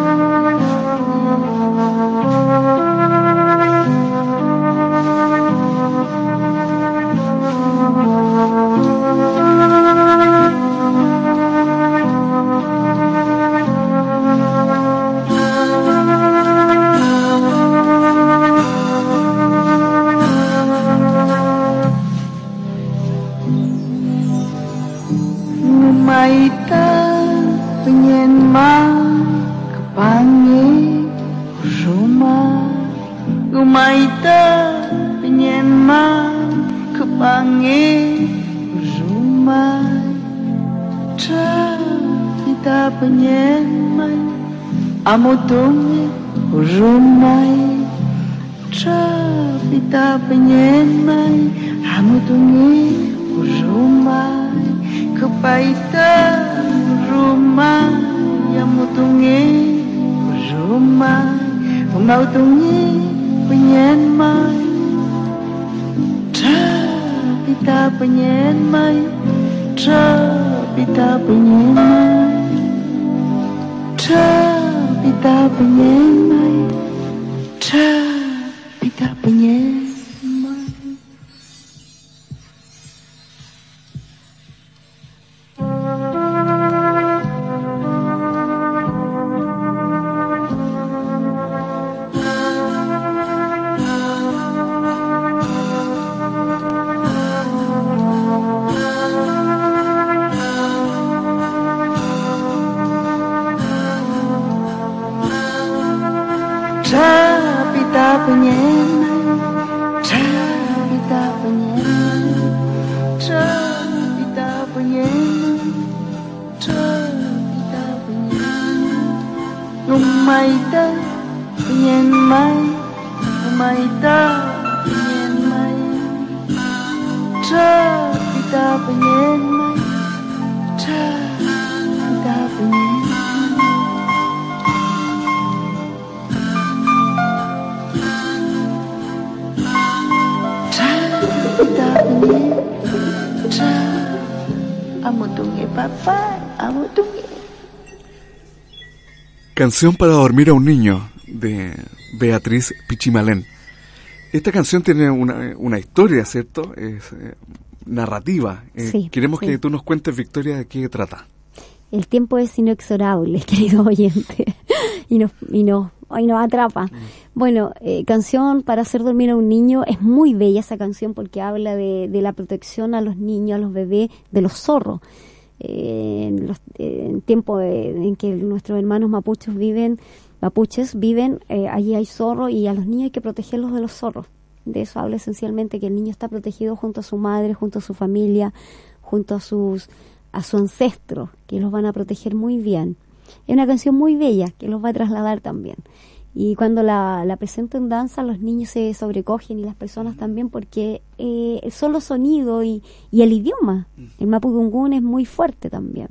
Maita penyen mai kepangi rumah, Maita penyen mai kepangi rumah. Tra kita penyen mai, amo tungi rumah. Tra kita penyen mai, amo tungi rumah. Kepaita rumah yang mutungi rumah, mau tungi penyen mai. Tra pita penyen mai, tra pita penyen mai, tra pita penyen mai, tra pita penyen. Tra pita penyen mai, Maita Nyen Mai Maita Nyen Mai Tra Pita Penyen Mai Tra Pita Penyen Tra Pita Penyen Tra Amutungi Papa Amutungi. Canción para dormir a un niño, de Beatriz Pichimalén. Esta canción tiene una, una historia, ¿cierto? Es eh, narrativa. Eh, sí, queremos sí. que tú nos cuentes, Victoria, de qué trata. El tiempo es inexorable, querido oyente, y nos, y nos, y nos atrapa. Mm. Bueno, eh, canción para hacer dormir a un niño, es muy bella esa canción porque habla de, de la protección a los niños, a los bebés, de los zorros. Eh, en los eh, en tiempo de, en que nuestros hermanos mapuches viven, mapuches viven, eh, allí hay zorros y a los niños hay que protegerlos de los zorros. De eso habla esencialmente, que el niño está protegido junto a su madre, junto a su familia, junto a sus a su ancestro, que los van a proteger muy bien. Es una canción muy bella que los va a trasladar también. Y cuando la, la presento en danza, los niños se sobrecogen y las personas también, porque eh, son los sonidos y, y el idioma. El mapudungún es muy fuerte también.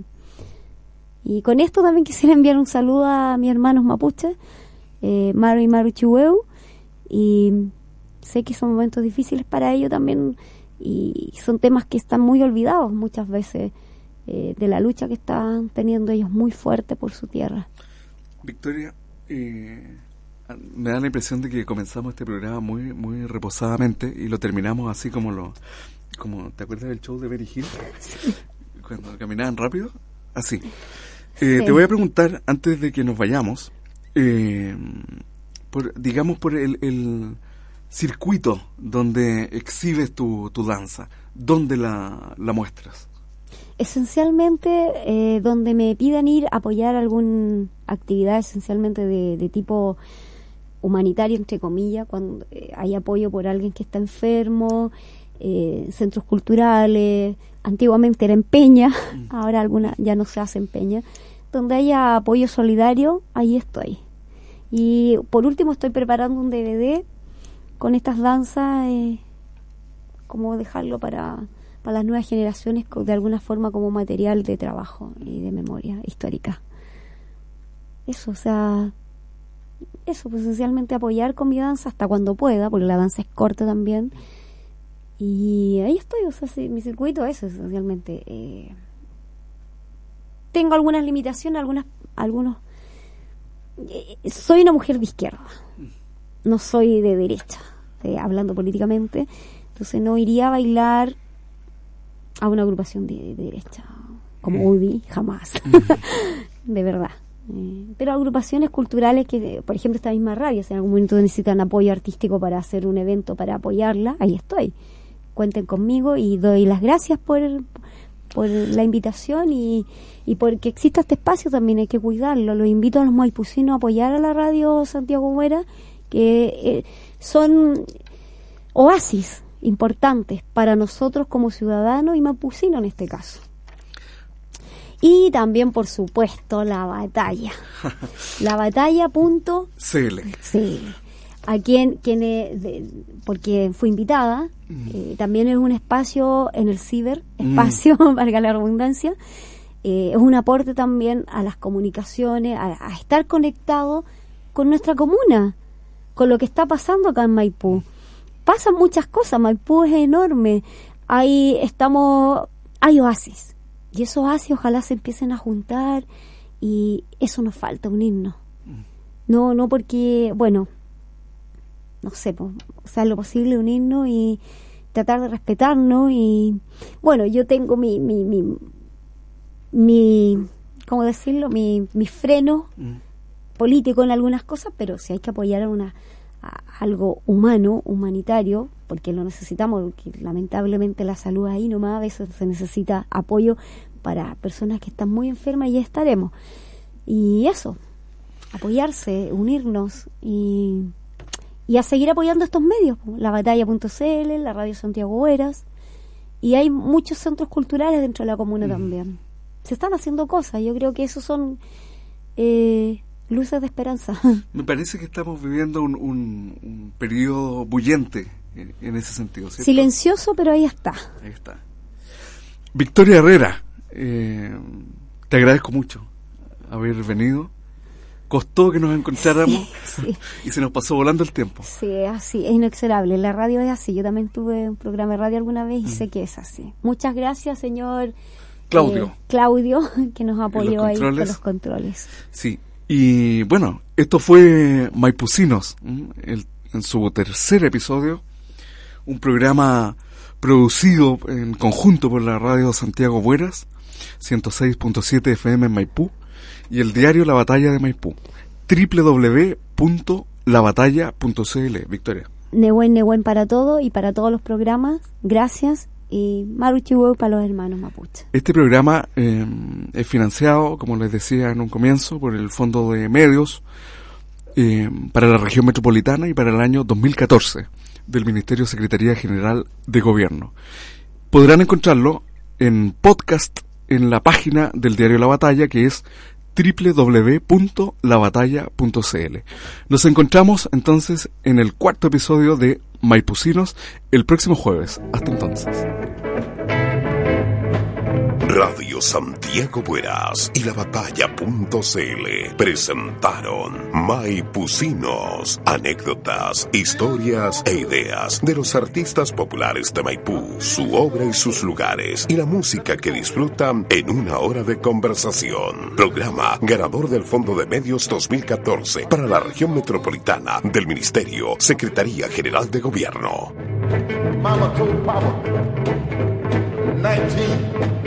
Y con esto también quisiera enviar un saludo a mis hermanos mapuches, eh, Maru y Maru Chihueu, y sé que son momentos difíciles para ellos también, y son temas que están muy olvidados muchas veces, eh, de la lucha que están teniendo ellos muy fuerte por su tierra. Victoria, eh, me da la impresión de que comenzamos este programa muy muy reposadamente y lo terminamos así como lo como ¿te acuerdas del show de Benny Hill? Sí. Cuando caminaban rápido, así. Eh, sí. Te voy a preguntar antes de que nos vayamos, eh, por, digamos por el, el circuito donde exhibes tu, tu danza, ¿dónde la, la muestras? Esencialmente eh, donde me pidan ir a apoyar alguna actividad esencialmente de, de tipo humanitario, entre comillas, cuando eh, hay apoyo por alguien que está enfermo, eh, centros culturales, antiguamente era en peña, mm. ahora alguna ya no se hace en peña, donde haya apoyo solidario, ahí estoy. Y por último estoy preparando un D V D con estas danzas, eh, como dejarlo para, para las nuevas generaciones, de alguna forma como material de trabajo y de memoria histórica. Eso, o sea... Eso, pues esencialmente apoyar con mi danza hasta cuando pueda, porque la danza es corta también. Y ahí estoy, o sea, sí, mi circuito es esencialmente. Eh, tengo algunas limitaciones, algunas, algunos. Eh, soy una mujer de izquierda, no soy de derecha, eh, hablando políticamente. Entonces no iría a bailar a una agrupación de, de derecha, como U D I, jamás, de verdad. Eh, pero agrupaciones culturales que, por ejemplo, esta misma radio, si en algún momento necesitan apoyo artístico para hacer un evento, para apoyarla, ahí estoy. Cuenten conmigo y doy las gracias por, por la invitación y, y porque exista este espacio también hay que cuidarlo. Los invito a los maipucinos a apoyar a la radio Santiago Huera, que eh, son oasis importantes para nosotros como ciudadanos y maipucinos en este caso. Y también, por supuesto, la batalla. La batalla punto C L. Sí. A quien, quien es de, porque fui invitada, mm. eh, también es un espacio en el ciber, espacio, mm. valga la redundancia, eh, es un aporte también a las comunicaciones, a, a estar conectado con nuestra comuna, con lo que está pasando acá en Maipú. Pasan muchas cosas, Maipú es enorme, ahí estamos, hay oasis. Y esos oasis ojalá se empiecen a juntar y eso nos falta, unirnos. No, no porque, bueno, no sé, pues, o sea, lo posible unirnos y tratar de respetarnos y, bueno, yo tengo mi, mi, mi, mi ¿cómo decirlo? Mi, mi freno mm. político en algunas cosas, pero si hay que apoyar a una a algo humano, humanitario, porque lo necesitamos, porque lamentablemente la salud ahí nomás, a veces se necesita apoyo para personas que están muy enfermas y ya estaremos. Y eso, apoyarse, unirnos y, y a seguir apoyando estos medios, la batalla punto c l, la radio Santiago Hueras, y hay muchos centros culturales dentro de la comuna mm. también. Se están haciendo cosas, yo creo que esos son eh, luces de esperanza. Me parece que estamos viviendo un, un, un periodo bullente en, en ese sentido, ¿cierto? Silencioso, pero ahí está. Ahí está. Victoria Herrera, eh, te agradezco mucho haber venido. Costó que nos encontráramos sí, sí. y se nos pasó volando el tiempo. Sí, es así, es inexorable. La radio es así. Yo también tuve un programa de radio alguna vez y mm. sé que es así. Muchas gracias, señor Claudio. Eh, Claudio, que nos apoyó ahí con los controles. Sí, y bueno, esto fue Maipucinos, el, en su tercer episodio, un programa producido en conjunto por la radio Santiago Bueras, ciento seis punto siete F M en Maipú, y el diario La Batalla de Maipú, doble u doble u doble u punto la batalla punto c l. Victoria. Nehuen, Nehuen para todo y para todos los programas. Gracias. Y Maruchihueu para los hermanos mapuche. Este programa eh, es financiado, como les decía en un comienzo, por el Fondo de Medios eh, para la región metropolitana y para el año dos mil catorce del Ministerio de Secretaría General de Gobierno. Podrán encontrarlo en podcast en la página del diario La Batalla, que es doble u doble u doble u punto la batalla punto c l. Nos encontramos entonces en el cuarto episodio de Maipucinos el próximo jueves. Hasta entonces. Radio Santiago Bueras y la batalla punto c l presentaron Maipucinos, anécdotas, historias e ideas de los artistas populares de Maipú, su obra y sus lugares, y la música que disfrutan en una hora de conversación. Programa ganador del Fondo de Medios dos mil catorce para la región metropolitana del Ministerio, Secretaría General de Gobierno. Mama told Papa, nineteen